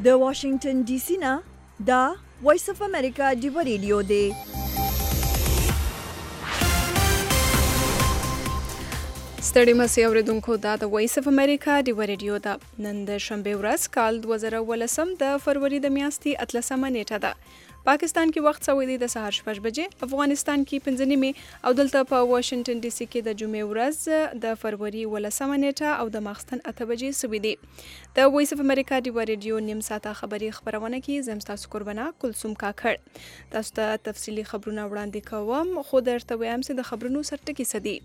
د واشنگټن ډي سي نه دا وایس اف امریکا ډیو ریډیو دی. ستړي مسئ اوریدونکو، دا د وایس اف امریکا ډیو ریډیو ده. نن د شنبه ورځ کال 2018 د فروری د میاشتې 13مه نیټه ده. پاکستان کې وخت سوی دی د سهار 6 بجې، افغانستان کې 5 نیمې او دلته په واشنگټن ډي سي کې د جمعې ورځ د فروری 18مه نیټه او د ماخستن 8 بجې سوی دی. د وایس اف امریکا ډیو ریډیو نیم ساعته خبري خبرونه کې زم تاسو قربانه کلثوم کاکړ تاسو ته تفصیلی خبرونه وړاندې کوم، خو درته وایم چې د خبرونو سرټکی سدي.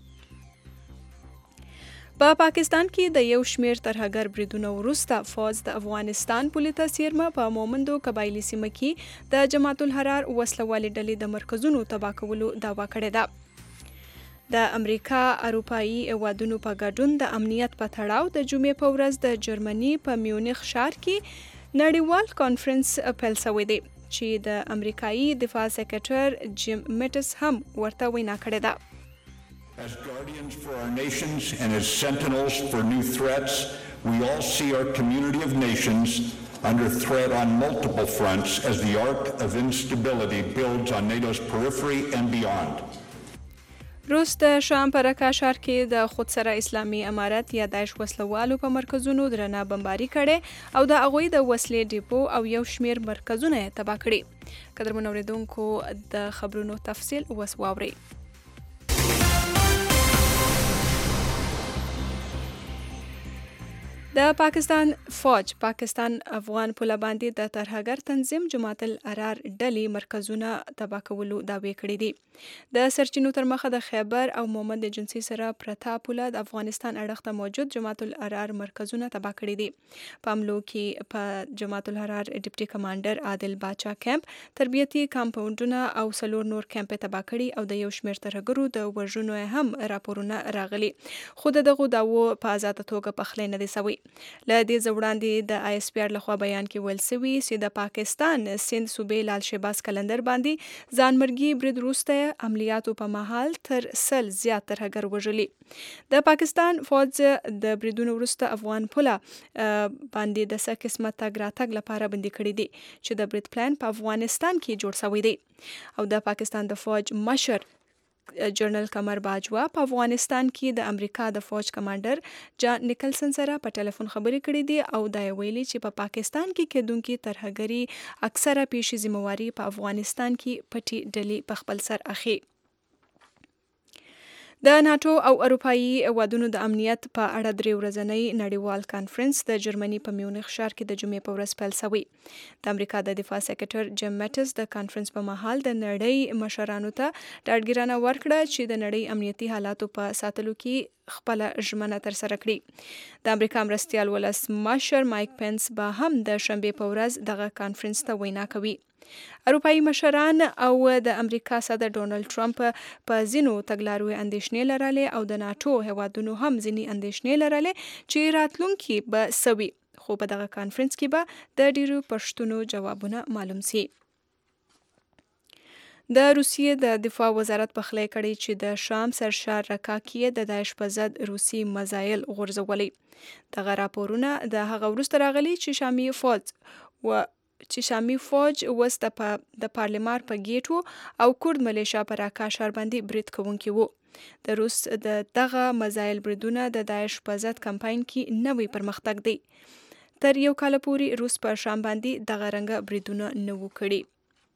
په پاکستان کې د یو شمیر ترهګر بریدونو وروسته فوج د افغانستان پولیسو څیرمه په مومندو قبایلی سیمه کې د جماعت الحرار وسلوالې ډلې د مرکزونو تباه کولو دعوا کړې ده. د امریکا اروپایي هیوادونو په ګډون د امنیت په تړاو د جمعې په ورځ د جرمني په میونخ ښار کې نړیوال کانفرنس پیل شوی دی چې د امریکایي دفاع سکرټر جیم میټس هم ورته وینا کړې ده. As guardians for our nations and as sentinels for new threats, we all see our community of nations under threat on multiple fronts as the arc of instability builds on NATO's periphery and beyond. روس د شام په رکا ښار کې د خودسره اسلامي امارت یا داعش وسلوالو په مرکزونو درنه بمباري کړي او د هغوی د وسلې ډیپو او یو شمیر مرکزونه تباه کړي. قدرمن اوریدونکو، د خبرونو تفصیل اوس واورئ. د پاکستان فوج پاکستان افغان پوله باندې د ترهګر تنظیم جماعت الحرار ډلې مرکزونه تباه کولو دعوی کړې دي. د سرچینو تر مخه د خیبر او مومند ایجنسی سره پرتا پوله د افغانستان اړخ ته موجود جماعت الحرار مرکزونه تباه کړي دي. په حملو کې په جماعت الحرار ډیپټي کمانډر عادل باچا کیمپ، تربیتي کمپاونډونه او څلور نور کیمپ تباه کړي او د یو شمیر ترهګرو د وژنو هم راپورونه راغلي، خو دغه دعوو په آزاده توګه پخلی نه دي سوی. له دې وړاندې د آی اس پی آر لخوا بیان کې ویل سوي چې د پاکستان سند صوبې لال شهباز کلندر باندې ځانمرګي برید وروسته عملیاتو په مهال تر 100 زیات ترهګر وژلي. د پاکستان فوج د بریدونو وروسته افغان پوله باندې د څه قسمه تګ راتګ لپاره بندي کړي دي چې د برید پلان په افغانستان کې جوړ شوی دی. او د پاکستان د فوج مشر جنرال قمر باجوا په افغانستان کې د امریکا د فوج کمانډر جان نیکلسن سره په ټلیفون خبرې کړې دي او دا ویلي چې په پاکستان کې کېدونکي ترهګري اکثره پیشي ذمہواری په افغانستان کې پټي ډلې په خپل سر اخی. د ناتو او اروپایي هیوادونو د امنیت په اړه 3 ورځنی نړیوال کانفرنس د جرمني په میونخ ښار کې د جمعې په ورځ پیل شوی. د امریکا د دفاع سکرټر جیم میټس د کانفرنس په مهال د نړۍ مشرانو ته ډاډګیرنه ورکړه چې د نړۍ امنیتي حالاتو په ساتلو کې خپل ژمنه تر سره کړي. د امریکا مرستیال ولسمشر مایک پنس به هم د شنبه په ورځ دغه کانفرنس ته وینا کوي. اروپایي مشران او د امریکا صدر ډونالد ټرمپ په ځینو تګلارو اندېښنې لرلې او د ناتو هیوادونو هم ځینې اندېښنې لرلې چې راتلونکي به سوي، خو په دغه کانفرنس کې به د ډیرو پښتنو جوابونه معلوم سي. د روسیې د دفاع وزارت پخلی کړی چې د شام سرشار رکا کې د داعش په ضد روسي میزایل غورځولي. دغه راپورونه د هغه وروسته راغلي چې شامي فوج وس د پارلمان په گیټو او کورد ملیشیا په راکا ښار باندې برید کوونکي وو. د روس د دغه میزایل بریدونه د داعش په ضد کمپاین کې نوې پرمختګ دی. تر یو کال پورې روس په شام باندې دغه رنګه بریدونه نه وو کړي.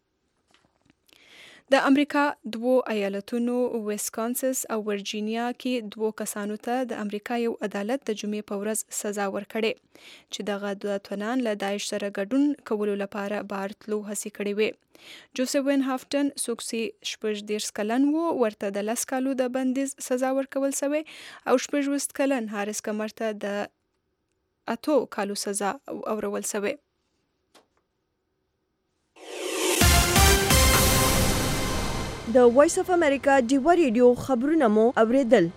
د امریکا 2 ایالتونو ویسکانسن او ورجینیا کې 2 کسانو ته د امریکا یو عدالت د جمعې په ورځ سزا ورکړې چې دغه 2 تنان له داعش سره ګډون کولو لپاره بهر تلو هڅې کړې وې. جوزفین هافټن څوک 18 کلن وو، ورته د 10 کالو د بندیز سزا ورکول شوې او 18 کلن هارس کمر ته د 8 کالو سزا اورول شوې. د وایس اف امریکا ډیو ریډیو خبرونه مو اوریدل.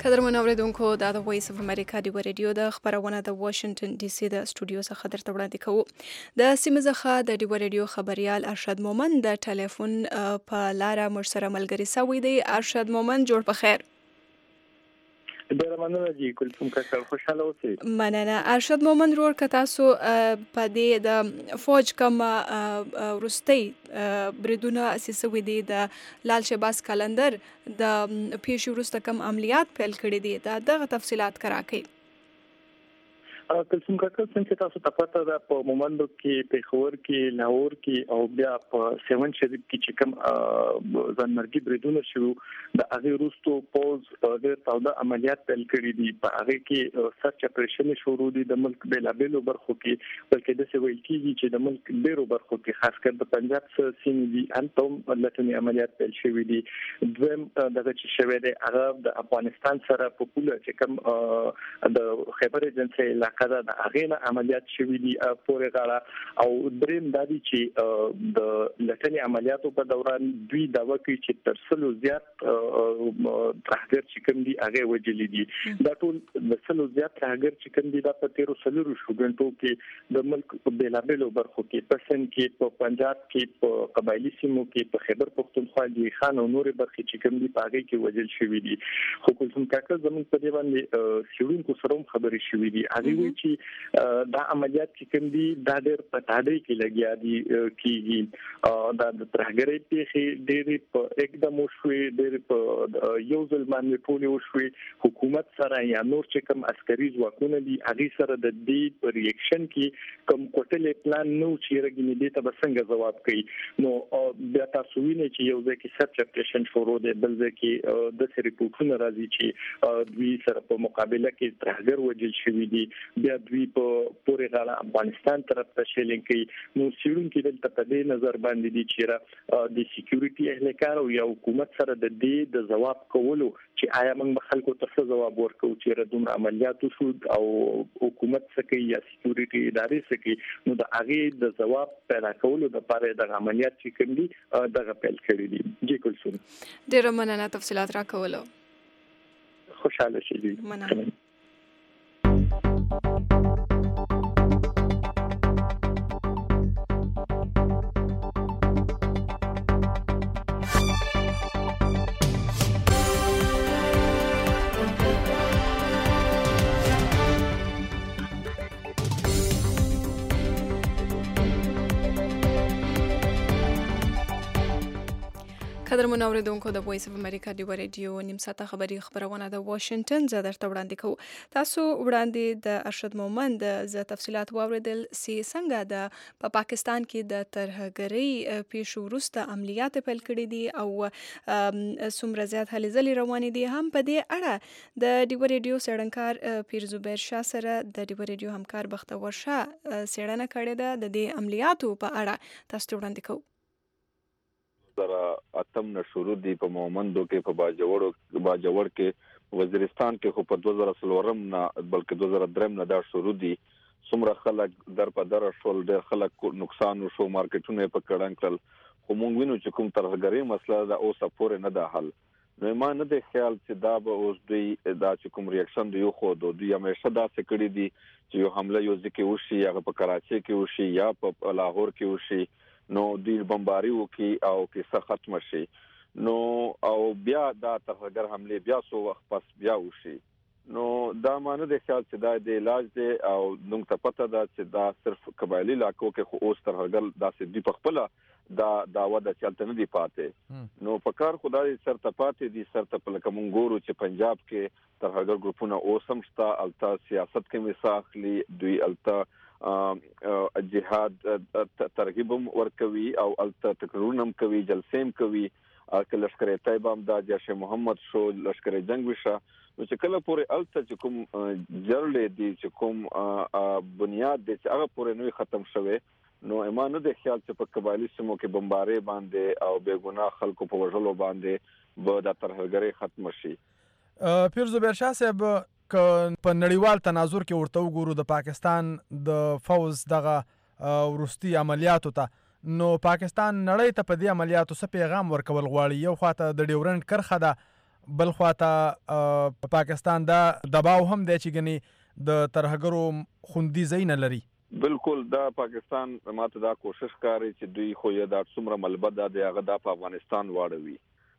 قدرمن اوریدونکو د وایس اف امریکا دی ریډیو د خبرونه د واشنگټن ډي سي د سټوډیو څخه درته وړاندې کوو. د سیمه څخه د دی ریډیو خبريال ارشد مومن د ټلیفون په لار مر سره ملګری سوی دی. ارشد مومن جوړ په خیر. ډیره مننه جی کوم کاکا خوشاله اوسئ. مننه ارشد مومن رور که تاسو په دې د فوج کوم وروستي بریدونه اساسوي دي د لال شهباز کلندر د پیش وروسته کوم عملیات پیل کړي دي دغه تفصيلات راکړئ. کلسوم کاکا څنګه تاسو ته پته ده په مومندو کې پیښور کې لاهور کې او بیا په سیون شریف کې چې کوم ځانمرګي بریدونه شروع د هغه وروسته پوز د تاوده عملیات پیل کړي دي. په هغه کې سرچ اپریشن شروع دي د ملک بیلابیلو برخو کې بلکې د څه ویل کېږي چې د ملک ډیرو برخو کې خاص کر د پنجاب سیمې دي هلته لټنی عملیات پیل شوي دي. دویم دغه چې شوی دی هغه د افغانستان سره په پوله چې کوم د خیبر ایجنسي علاقه د هغه عملیات شوي دي پورې غاړه او دریم د دې چې د لټنی عملیاتو په دوران دوی داوا کوي چې تر څلو زیات ترهګر چې کوم دي هغه وجلي دي. دا ټول د څلو زیات ترهګر چې کوم دي د پتیرو سلورو شوګنټو کې د ملک په بیلابیلو برخو کې پسند کې په پنجاب کې په قبایلی سیمو کې په خیبر پختونخوا کې خان او نور برخې چې کوم دي په هغه کې وجل شوي دي. خو کوم کاکا زموږ په دی باندې شیرونکو سره خبرې شوي دي هغه چې دا عملیات چې کوم دي دا ډېر په تادی کې لګیا دي کېږي دا د ترهګرۍ پیښې ډېر په اقدام وشوي ډېر په یو ځل باندې ټول وشوي. حکومت سره یا نور چې کوم عسکري ځواکونه دي هغه سره د دې په ریاکشن کې کوم کوټلې پلان نو چې رګنې دي ته څنګه جواب کوي. نو بیا تاسو وینئ چې یو ځکه سرچ اپریشن شروع دی بل ځکه د ریپورتونو راځي چې دوی سره په مقابله کې ترهګر وجل شوي دي. بیا دوی په پورې غاړه افغانستان طرف ته شیلینګ کوي. نو سیرونکو دلته په دې نظر باندې دي چې د سکیورټي اهلکار او یا حکومت سره د دې د جواب کولو چې آیا موږ خلکو ته څه جواب ورکو چې دومره عملیات شو او حکومت څخه یا سکیورټي ادارې څخه نو د هغه د جواب پیدا کولو د لپاره د عملیات چې کوم دي دغه پیل کړی دي. جی کلسوم ډیره مننه تفصيلات راکولو. خوشاله شئ. مننه. قدرمن اوریدونکو د وایس اف امریکا دی ریډیو نیم ساعته خبرونه د واشنگټن زه درته وړاندې کوم. تاسو وړاندې د ارشد مومن د تفصيلات واوریدل سی څنګه د پاکستان کې د ترهګرۍ پیش وروسته عملیات پیل کړي دي او څومره زیات هلې ځلې روانې دي. هم په دې اړه د دی ریډیو سړنکار پیر زبیر شاه سره د دی ریډیو همکار بختور شاه سړنه کړې ده د دې عملیاتو په اړه تاسو وړاندې کوم. سره اتم نه شروع دي په مومندو کې په باجوړ کې وزیرستان کې خو په 2003 نه بلکې 2003 نه دا شروع دي. څومره خلک در په در شول ډېر خلک نقصان وشو مارکیټونه په کړن کړل خو موږ وینو چې کوم ترهګرۍ مسله دا اوس پورې نه ده حل. نو ما نه د خیال چې دا به اوس دوی دا چې کوم ریاکشن دی خو دوی همیشه دا څه کړی دي چې یو حمله یو ځکه وشي یا په کراچي کې وشي یا په لاهور کې وشي نو دوی بمباري وکي او کیسه ختم شي نو او بیا دا ترهګر حمله بیا سو وخت پس بیا وشي. نو دا معنی د خیال چې دا د علاج دی او موږ ته پته ده چې دا صرف قبایلی علاقو کې خو اوس ترهګر داسې دی په خپل دا داوا د چلته نه دی پاتې. نو په کار خدای سرته پاتې دي سرته په لکه مونږ ګورو چې پنجاب کې ترهګر ګروپونه اوس هم شته الته سیاست کې مساخلي دوی الته جهاد ترغیب ورکوي او الته تقریرونه کوي جلسې کوي کله لشکر طیبه هم د جیش محمد شو لشکر جنگ وشا نو چې کله پورې الته چې کوم جړلې دي چې کوم بنیاد دي چې هغه پورې نوې ختم شوه نو ایمان د خیال چې په قبایلی سیمو کې بمبارې باندې او بیګناه خلکو په وژلو باندې به د ترهګرۍ ختم شي. پیر زبیر شاه صاحب په نړیوال تناظر کې ورته وګورو د پاکستان د فوز دغه وروستي عملیاتو ته نو پاکستان نړۍ ته په دې عملیاتو څه پیغام ورکول غواړي. یو خواته د ډیورنډ کرخه ده بل خواته پاکستان دا دباو هم دی چې ګنې د ترهګرو خوندي ځای نه لري. بالکل دا پاکستان ماته دا کوشش کوي چې دوی خو یې دا څومره ملبد دی هغه د افغانستان واړوي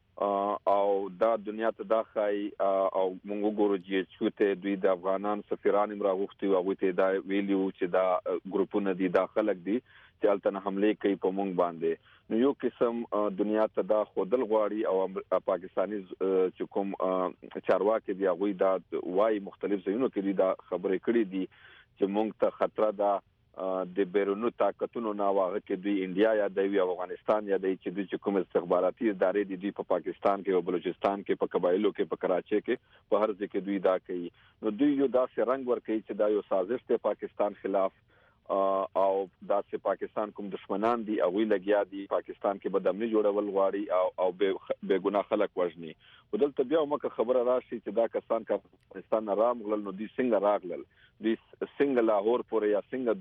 او دا دنیا ته دا خای او موږ وګورو چې ته دوی د افغانان سفیران راغوښتي او هغه ته دا ویلیو چې دا ګروپونه دي دا خلک دي چې الته حمله کوي په موږ باندې. نو یو قسم دنیا ته دا خودل غواړي او پاکستاني چې کوم چارواکي دی هغه دا وايي مختلف ځایونو کې دا خبرې کړې دي چې موږ ته خطر ده د بیرونو طاقتونو نه واغه کې دوی انډیا یا د افغانستان یا د چې دوی کوم استخباراتي ادارې دي په پاکستان کې او بلوچستان کې په قبایلو کې په کراچي کې په هر ځای کې دوی دا کوي. نو دوی یو داسې رنګ ور کوي چې دا یو سازش دی پاکستان خلاف او داسې پاکستان کوم دشمنان دي او وی لګیا دي پاکستان کې بدامني جوړول غواړي او به ګناه خلک وژني. ودلته بیا موږ خبره راشي چې دا کسان کا پاکستان رام غلل نو دي څنګه راغلل د څنګه لاهور پورې یا څنګه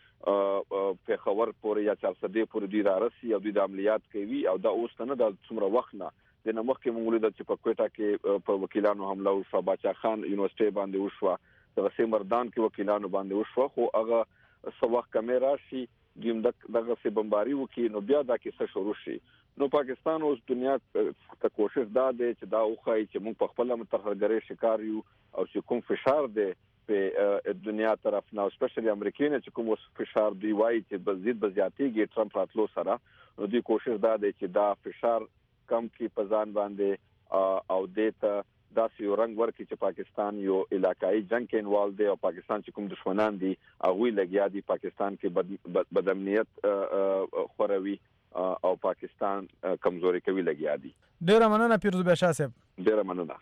دوی پیښور پورې یا چارسدې پورې دوی رارسي او دوی د عملیات کوي او دا اوس نه د څومره وخت نه د نمخ کې موږ لیدل چې په کوټه کې په وکیلانو حمله وشو باچا خان یونیورسيټي باندې وشو د سیمردان کې وکیلانو باندې وشو خو هغه سوخ کیمرا شي دغه سي بمباري وکي نو بیا دا کیسه شروع شي. نو پاکستان اوس دنیا ته کوشش دا دی چې دا وخی چې موږ په خپل متحرګری شکار یو او چې کوم فشار دی په دنیا طرف نه سپیشلی امریکایي چې کوم فشار دی وایي چې بزیاتیږي ټرمپ راتلو سره نو دوی کوشش دا دی چې دا فشار کم کی پزان باندې او دیتا داسې یو رنګ ورکړي چې پاکستان یو علاقائی جنگ کې انوالو دی او پاکستان چې کوم دشمنان دي هغه لګیا دي پاکستان کې بدامنیت خوروي او پاکستان کمزوري کوي لګیا دي. ډیره مننه پیروز بشا صاحب. ډیره مننه.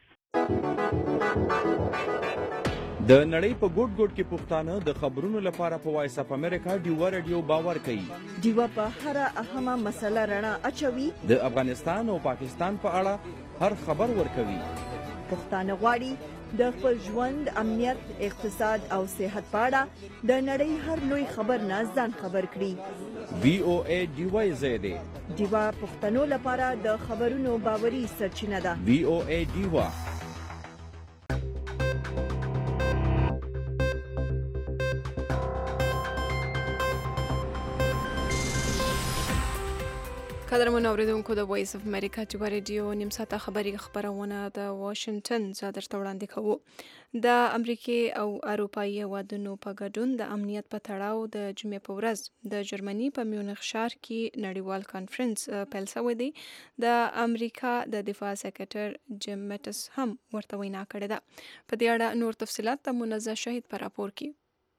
د نړۍ په ګوټ ګوټ کې پښتانه د خبرونو لپاره په وایس اپ امریکا ډیوا رادیو باور کوي. ډیوا په هر اهمه مسله رڼا اچوي. د افغانستان او پاکستان په اړه هر خبر ورکوي. پښتانه غواړي د خپل ژوند امنیت اقتصاد او صحت په اړه د نړۍ هر لوی خبر نه ځان خبر کړي. VOA ډیوا زیاده ډیوا پښتنو لپاره د خبرونو باوري سرچینه ده. VOA ډیوا. قدرمن اوریدونکو د وایس اف امریکا ډیوا رادیو نیم ساعته خبري خبرونه د واشنگټن څخه درته وړاندې کوو. د امریکای او اروپایي هیوادونو په ګډون د امنیت په تړاو د جمعې په ورځ د جرمني په میونخ ښار کې نړیوال کانفرنس پیل شوی دی. د امریکا د دفاع سکرټر جیم میټس هم ورته وینا کړې ده. په دې اړه نور تفصيلات ته منزه شهید پر راپور کې.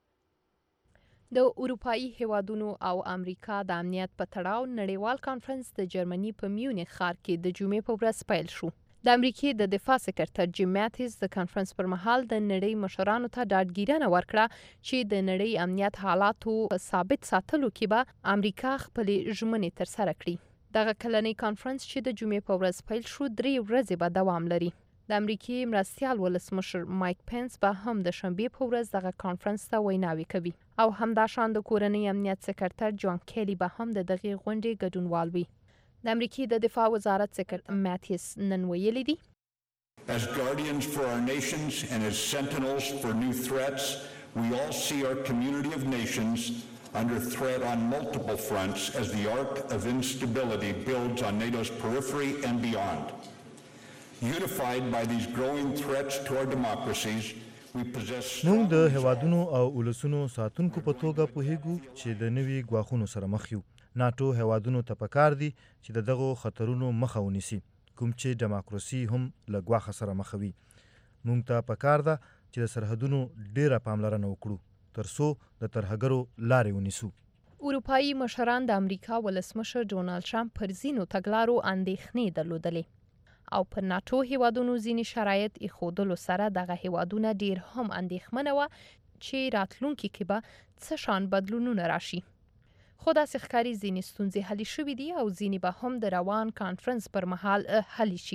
د اروپایي هیوادونو او امریکا د امنیت په تړاو نړیوال کانفرنس د جرمني په میونخ ښار کې د جمعې په ورځ پیل شو. د امریکای د دفاع سکرټر جیم میټس د کانفرنس پر مهال د نړۍ مشرانو ته ډاډګیرنه ورکړه چې د نړۍ امنیت حالاتو په ثابت ساتلو کې به امریکا خپل ژمنې تر سره کړي. دغه کلنۍ کانفرنس چې د جمعې په ورځ پیل شو 3 ورځې به دوام لري. د امریکای مرستیال ولسمشر مایک پنس به هم د شنبې په ورځ دغه کانفرنس ته ویناوي کوي او همداشان د کورنۍ امنیت سکرټر جان کیلی به هم د دغه غونډې ګډونوال وي. د امریکای د دفاع وزارت سکرټر میټس نن ویلي دي As guardians for our nations and as sentinels for new threats, we all see our community of nations under threat on multiple fronts as the arc of instability builds on NATO's periphery and beyond. Unified by these growing threats to our democracies, we possess موږ د هیوادونو او ولسونو ساتونکو په توګه پوهیږو چې د نوي ګواښونو سره مخ یو. ناتو هیوادونو ته پکار دي چې د دغو خطرونو مخه ونیسي کوم چې دیموکراسي هم له ګواښ سره مخوي. موږ ته پکار ده چې د سرحدونو ډیره پاملرنه وکړو ترڅو د ترهګرو لارې ونیسو. اروپایي مشران د امریکا ولسمشر ډونالد ټرمپ پر ځینو تګلارو اندېښنې درلودلې او په ناتو هیوادونو ځینې شرایط ایښودلو سره دغه هیوادونه ډیر هم اندېښمنه وه چې راتلونکي کې به څه شان بدلونونه راشي. خو داسې ښکاري ځینې ستونزې حل شوي دي او ځینې به هم د روان کانفرنس پر مهال حل شي.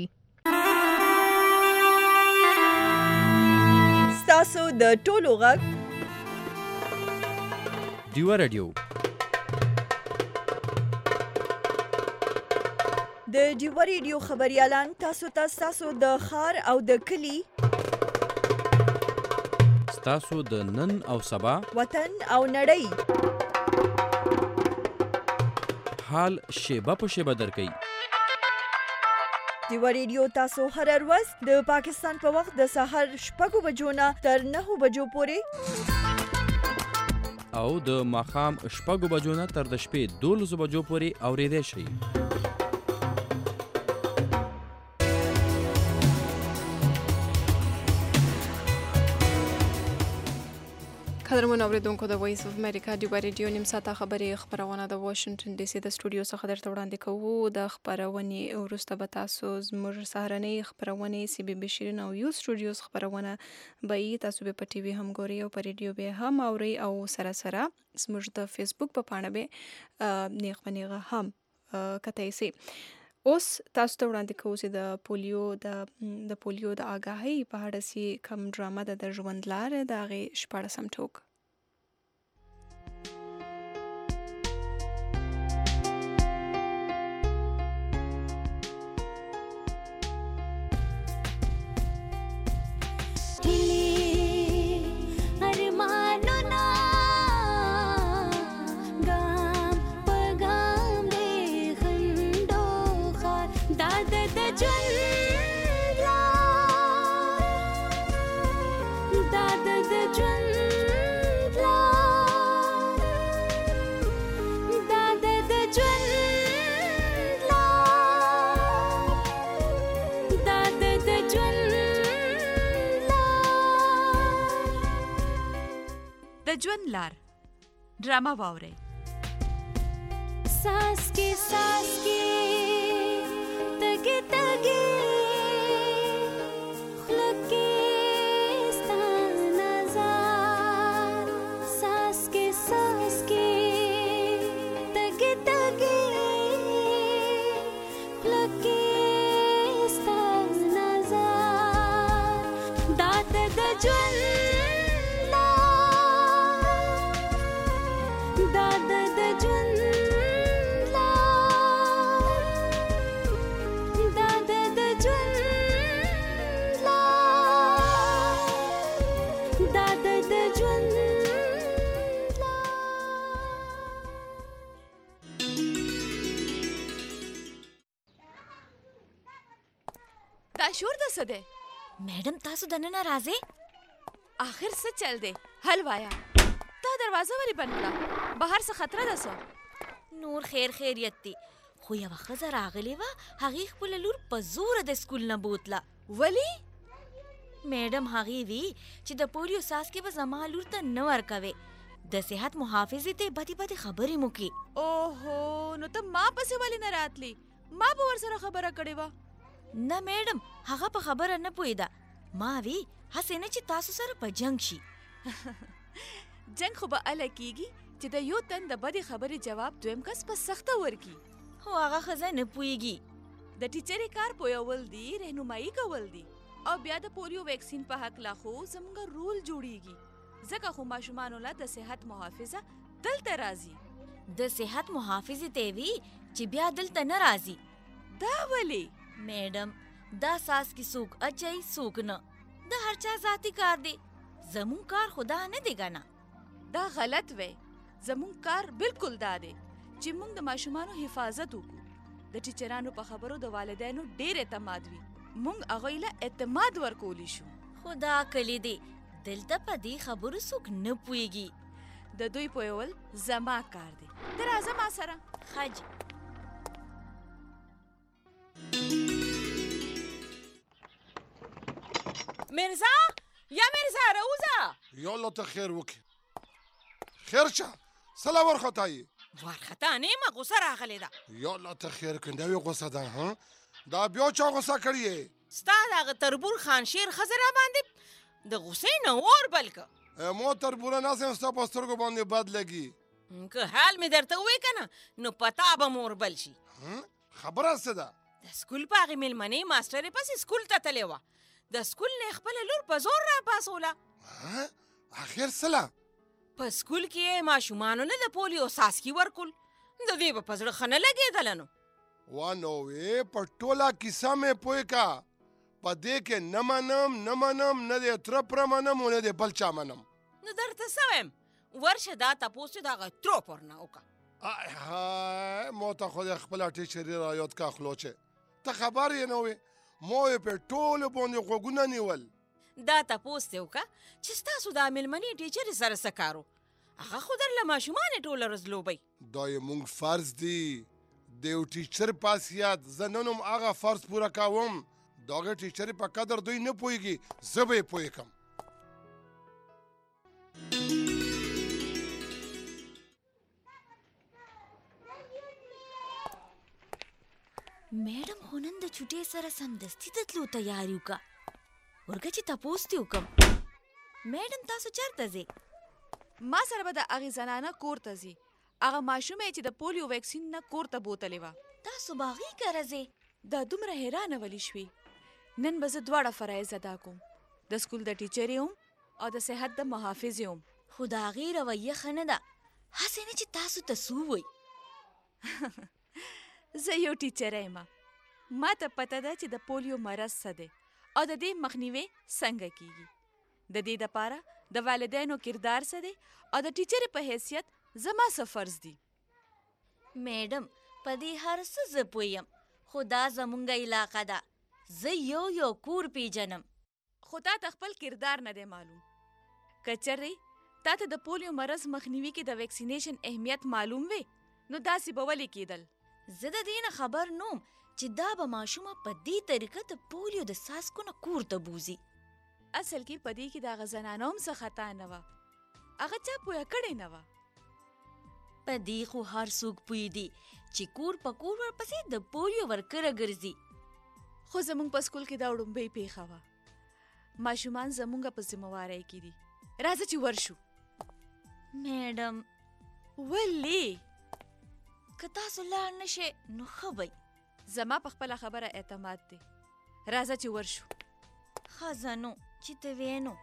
ستاسو د ټولو غږ ډیوا رادیو د ډیو ریډیو خبريالان تاسو ته د خار او د کلی تاسو د نن او سبا وطن او نړۍ حال شیبه په شیبه درکې. ډیو ریډیو تاسو هر ورځ د پاکستان په وخت د سحر 6 بجو نه تر 9 بجو پورې او د ماښام 6 بجو نه تر د شپې 12 بجو پورې اورېدای شئ. قدرمن اوریدونکو د وایس اف امریکا ډیو ریډیو نیم ساعته خبري خبرونه د واشنگټن ډي سي د سټوډیو څخه درته وړاندې کوو. د خبرونې وروسته به تاسو زموږ سهارنۍ خبرونه سی بي بي شیرین او یو سټوډیوز خبرونه به تاسو به په ټي وي هم ګوري او په ریډیو به هم اوري او سره زموږ د فیسبوک په پاڼه به نیغه هم کتای سي. اوس تاسو ته وړاندې کوو چې د پولیو د آګاهۍ په اړه سي کوم ډرامه د ژوند لار د هغې 14 ټوک. د ژوند لار ډرامه واورئ. ساس کې تګې تګې خلکې ستا نظر ساس کې تګې تګې خلکې ستا نظر دات د ژوند شور د څه دی؟ میډم تاسو دننه راځئ. آخر څه چل دی؟ حل وایا. تا دروازه ولې بند کړه؟ بهر څه خطره ده څه؟ نور خیریت دی. خو یوه ښځه راغلې وه، هغې خپله لور په زوره د سکول نه بوتله. ولې؟ میډم هغې وی چې د پولیو څاڅکې به زما لور ته نه ورکوې. د صحت محافظې ته بدې خبرې مو کې. اوهو، نو ته ما پسې ولې نه راتلی؟ ما به ورسره خبره کړې وه. نه میډم، هغه په خبره نه پوهېده. ما وی هسې نه چې تاسو سره په جنگ شي. جنگ خو به اله کېږي چې د یو تن د بدې خبرې جواب دویم کس په سخته ورکي. خو هغه ښځه نه پوهېږي. د ټیچرې کار پوهول دي، رهنمایي کول دي، او بیا د پولیو ویکسین په هکله خو زموږ رول جوړیږي. ځکه خو ماشومانو له د صحت محافظه دلته راځي. د صحت محافظې ته وی چې بیا دلته نه راځي. دا ولې؟ میډم دا ساس کی څوک اچي څوک نه، د هر چا ذاتی کار دی. زمون کار خدا نه دی ګنا. دا غلط وی. زمون کار بالکل دا دی چې موږ د ماشومانو حفاظت وکړو. د ټیچرانو په خبرو د والدینو ډېر اعتماد وي. موږ هغوی له اعتماد ورکولی شو. خدا کلی دی دلته په دې خبرو څوک نه پوهېږي. د دوی پوهول زما کار دی. ته راځه ما سره. خج مرزا راوځه. یا الله ته خیر وکړي. خیر شه، سلا ورخطایي. ورخطا نه یم، غوسه راغلې ده. یا الله ته خیر کړي. نوې غوسه ده ها؟ دا بیا چا غوسه کړې یې؟ ستا دغه تربور خانشیر ښځه را باندې د غوسې نه اور بل که. ما تربوره ناسم ستا په سترګو باندې بد لګي. که حال مې درته ووایې که نه نو پتا به مور بل شي. خبره څه ده؟ د سکول په هغې مېلمنې ماسټرې پسې سکول ته تلې وه. د سکول نه یې خپله لور په زور راپاڅوله. اخر سله په سکول کې یې ماشومانو نه د پولیو څاڅکي ورکول. د دې به په زړه ښه نه لګېدله. نو وانوې په ټوله کیسه مې پوه کا په دې کې نه منم نه د تره پره منم او نه د بل چا منم نو درته څه وایم ورشه دا تپوس چې د هغه ترو پور نه وکړه ما ته خو د خپله ټیچري را یاد کا خلوچې ته خبر یې نه وې ما یې په ټولو باندې غوږونه نیول دا تپوس دې وکړه چې ستاسو دا مېلمنې ټیچرې سره څه کار و هغه خو درله ماشومانې ټوله ورځ لوبئ دا یې مونږ فرض دی د یو ټیچر په حیثیت زه نن هم هغه فرض پوره کوم د هغې ټیچرې په قدر دوی نه پوهېږي زه به یې پوه کړم میډم خو نن د چوټۍ سره سمدستي د تلو تیاري وکړه ورکه چې تپوس دې وکړم میډم تاسو چېرته ځئ ما سره به د هغې زنانه کور ته ځي هغه ماشوم چې د پولیو ویکسین نه کور ته بوتلې وه تاسو به هغې کره ځئ دا دومره حیرانه ولې شوې نن به زه دواړه فرایض ادا کوم د سکول د ټیچرې هم او د صحت د محافظې هم خو د هغې رویه ښه نه ده هسې نه چې تاسو ته څه ووایي زه یو ټیچره یم ما ته پته ده چې د پولیو مرض څه دی او د دې مخنیوی څنګه کیږي د دې دپاره د والدینو کردار څه دی او د ټیچرې په حیثیت زما څه فرض دي میډم په دې هر څه زه پوهیم خو دا زمونږ علاقه ده زه یو کور پیژنم خو تا ته خپل کردار نه دی معلوم که چېرې تا ته د پولیو مرض مخنیوي کې د ویکسینیشن اهمیت معلوم وي نو داسې به ولې کېدل زه د دې نه خبر نوم چې دا به ماشومه په دې طریقه د پولیو د څاڅکو نه کور ته بوځي اصل کې په دې کې د هغه زنانه هم څه خطا نه وه هغه چا پوهه کړې نه وه په دې خو هر څوک پوه دي چې کور په کور ورپسې د پولیو ورکره ګرځي خو زموږ په سکول کې دا وړومبۍ پیښه وه ماشومان زموږ په ذمهوارۍ کې دي راځه چې ورشو میډم ولې که تاسو لاړ نه شئ نو ښه وی زما په خپله خبره اعتماد دی راځه چې ورشو ښه ځه نو چې ته وې نو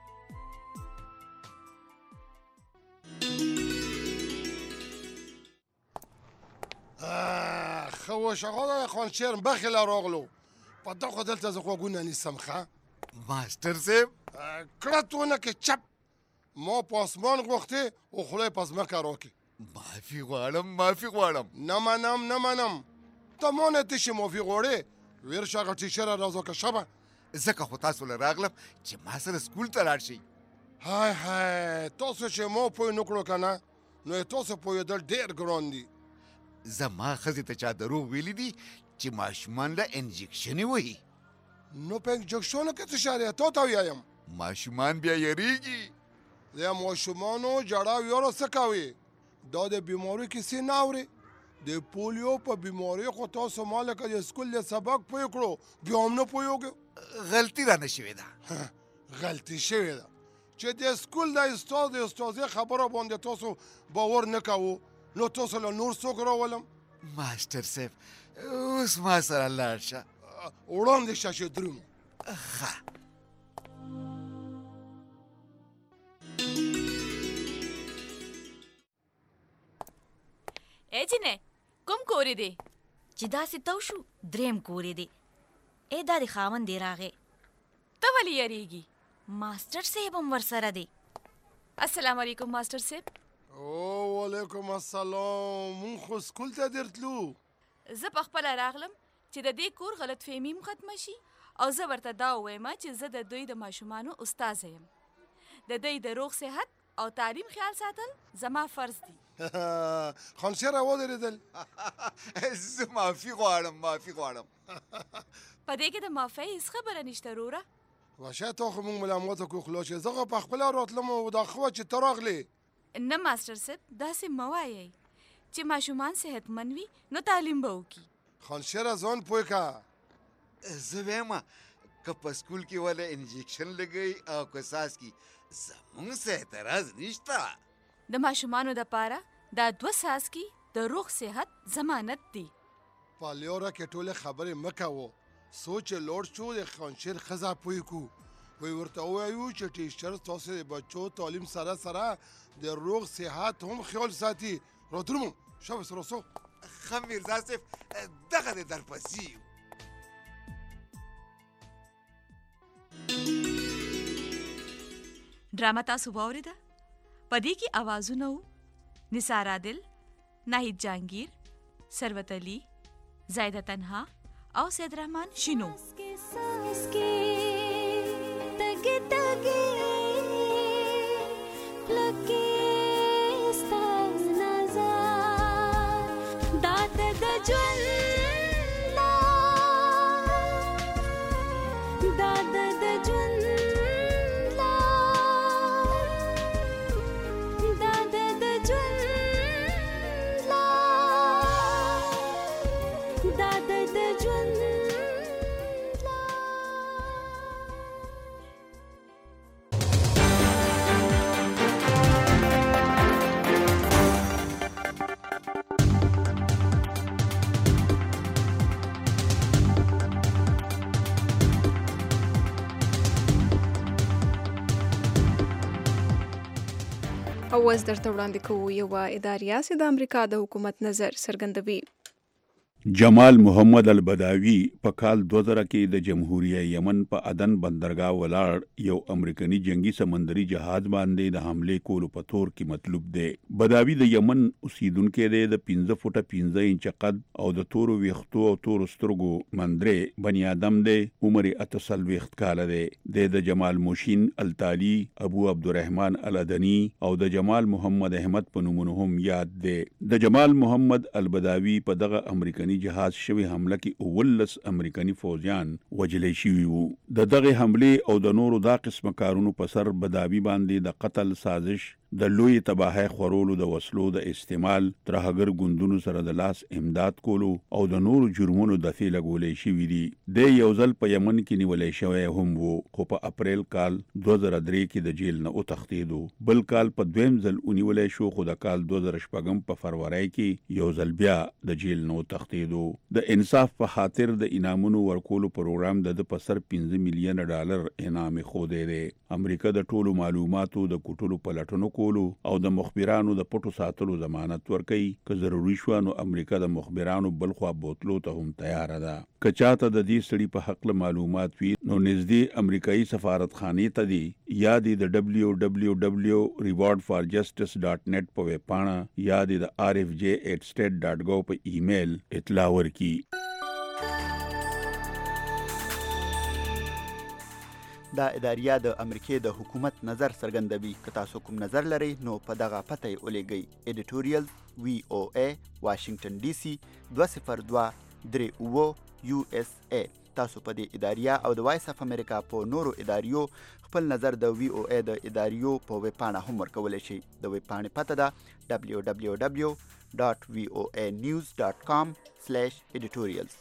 ښه وشغله خانشیر مخکې لا راغلو په دغه دلته زه غوږونه نیسم ښه ماسټر صاحب کړه تونه کې چپ ما په اسمان غوښتې او خوله یې په ځمکه راکړې معافي غواړم نه منم ته ما نه تشې معافي غواړې ورشه هغه ټیچره راځوکه شبه ځکه خو تاسو له راغلم چې ما سره سکول ته لاړ شئ های تاسو چې ما پوه نه کړو که نه نو یې تاسو پوهېدل ډېر ګران دي زما ښځې ته چا دروغ ویلي دي چې ماشومان له انجکشنې وهي نو په انجکشنو کې څه شری تا ته ویایم ماشومان بیا یریږي د ماشومانو جړا ویاره څه کوي دا د بیمارۍ کیسې نه اورې د پولیو په بیمارۍ خو تاسو ما لکه د سکول د سبق پوه کړو بیا هم نه پوهېږو غلطي رانه شوې ده غلطي شوې ده چې د سکول د استاد د استادۍ خبره باندې تاسو باور نه کوو نو تاسو له نور څوک راولم ماسټر صاحب اوس ما سره لاړ شه وړاندې شه چې درومو ښه ای جینې کوم کورې دی چې داسې تو شو دریم کورې دی ای دا د خاوند دی راغی ته ولې یریږي ماسټر صاحب هم ورسره دی السلام علیکم ماسټر صاحب وعلیکم السلام مونږ خو سکول ته درتلو زه په خپله راغلم چې د دې کور غلط فهمي م ختمه شي او زه ورته دا ووایم چې زه د دوی د ماشومانو استاذه یم د دوی د روغ صحت او تعلیم خیال ساتل زما فرض دی خانشیره ودرېدل زه معافي غواړم په دې کې د معافۍ هېڅ خبره نشته وروره واشه تا خو مونږ ملامت کړو خلا چې زه خو په خپله راتلم او دا ښه وه چې ته راغلې نه ماسټر صاحب داسې مه وایئ چې ماشومان صحتمند وي نو تعلیم به وکړي خانشیره ځان پوه که زه وایم که په سکول کې وله انجکشن لګوي او که څاڅکي زمونږ څه اعتراض نشته د ماشومانو دپاره دا 2 څاڅکي د روغ صحت ضمانت دی په لیوره کې ټولې خبرې مه کوو سوچ یې لوړ شو د خانشیر ښځه پوه کړو وی ورته ووایو چې ټیچر تاسو د بچو تعلیم سره د روغ صحت هم خیال ساتي راتلم شب سره سو ښه خم میرزا صاحب دغه د درپسې یو. ډرامه تاسو واورېده؟ په دې کې اوازونه وو نثار عادل، ناهید جهانگیر، ثروت علي، زاهده تنها او سید رحمان شینو. اوس درته وړاندې کوو یوه اداریه چې د امریکا د حکومت نظر څرګندوي. جمال محمد البداوی په کال 2000 کې د جمهوریه یمن په عدن بندرګاه ولاړ یو امریکایي جنگي سمندري جهاز باندې د حمله کولو په تور کې مطلوب دی. بداوی د یمن اوسیدونکو دی، د 15 فوټه 15 انچ قد او د تورو ویختو او تورو سترګو مندرې بنی آدم دی. عمر 38 کال دی. د جمال موشین التالی، ابو عبدالرحمن الادنی او د جمال محمد احمد په نومونو هم یاد دی. د جمال محمد البداوی په دغه امریکایي جهاز شوی حمله کې 19 امریکایي فوجیان وجلې شوي وو. د دغه حمله او د نورو دا قسمه کارونو په سر بداوی باندې د قتل سازش، د لوی تباہی خورولو، د وسلو د استعمال، ترهګر ګوندونو سره د لاس امداد کولو او د نورو جرمونو د فعل غولې شوی دي. د یو ځل په یمن کې نیولې شوی هم وو، خو په اپریل کال 2003 کې د جیل نه وتښتیدو. بل کال په دویم ځل ونیولې شو، خو د کال 2014 په فروری کې یو ځل بیا د جیل نه وتښتیدو. د انصاف په خاطر د انعامونو ورکولو پروګرام د په سر $15 میلیون انعام خو دی. امریکا د ټولو معلوماتو د کوټلو پلټنو کولو او د مخبرانو د پټو ساتلو ضمانت ورکوي. که ضروري شو نو امریکا د مخبرانو بلخوا بوتلو ته هم تیار ده. که چاته د دې سړي په حق له معلومات وي نو نږدې امریکایي سفارتخانې ته دی یا د www.rewardforjustice.net په ویب پاڼه یا د rfj@state.gov په ایمیل اطلاع ورکړي. دا اداریه د امریکای د حکومت نظر څرګندوي. که تاسو کوم نظر لرئ نو په دغه پته یې ولیږئ. editorial VOA واشنگټن DC 20238 USA. تاسو په دې اداریه او د وایس اف امریکا په نورو اداریو خپل نظر د VOA د اداریو په ویب پاڼه هم ورکولی شئ. د ویب پاڼې پته ده www.voanews.com/editorials.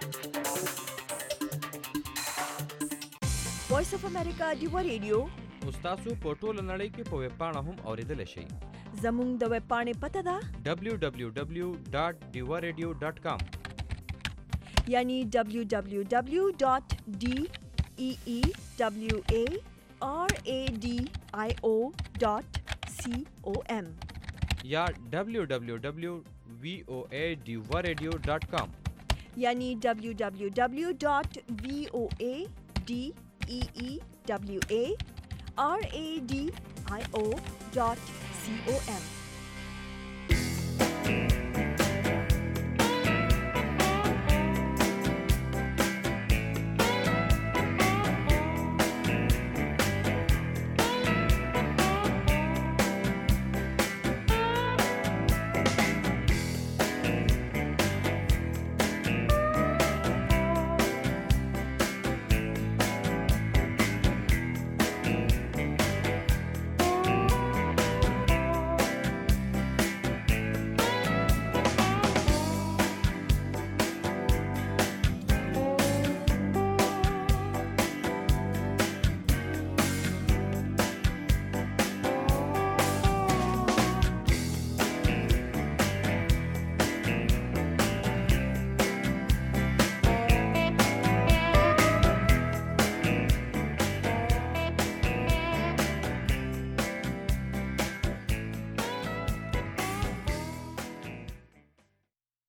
وایس اف امریکا دیوه ریډیو تاسو په ټوله نړۍ کې په ویب پاڼه هم اوریدلی شئ. زموږ د ویب پاڼې پته ده www.diwaradio.com یعنی www.deewaradio.com یا www.voadiwaradio.com یعنی www.voadeewaradio.com